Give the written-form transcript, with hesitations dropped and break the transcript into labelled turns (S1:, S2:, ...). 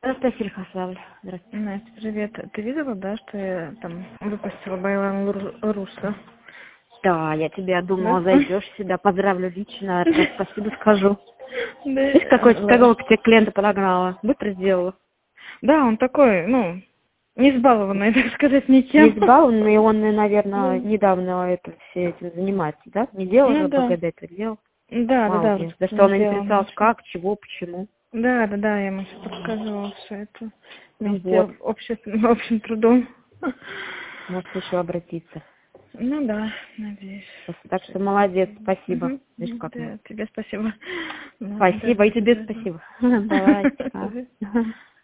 S1: Анастасия Хасавль. Здравствуйте.
S2: Настя, привет. Ты видела, да, что я там выпустила Байлан Руссо?
S1: Да, я тебя думала,
S2: Да?
S1: зайдешь сюда, поздравлю лично, спасибо скажу.
S2: Да.
S1: Видишь, какого к тебе клиента подогнала? Быстро сделала.
S2: Да, он такой, не избалованный, так сказать, никем.
S1: Избалованный, он, наверное, недавно все этим занимается, да? Не делал же
S2: Да.
S1: ПГД, это делал?
S2: Да,
S1: Молодец.
S2: вот
S1: За что он
S2: сделал
S1: интересовался,
S2: ничего.
S1: как, чего, почему.
S2: Да, я ему все подсказывала, все это вместе
S1: Вот.
S2: общим трудом.
S1: Может еще обратиться.
S2: Ну да, надеюсь.
S1: Так что молодец, спасибо.
S2: Угу.
S1: Видишь, как мы.
S2: Да, тебе спасибо. Ну,
S1: Спасибо,
S2: да,
S1: и тебе
S2: да.
S1: спасибо. Давай.
S2: Спасибо.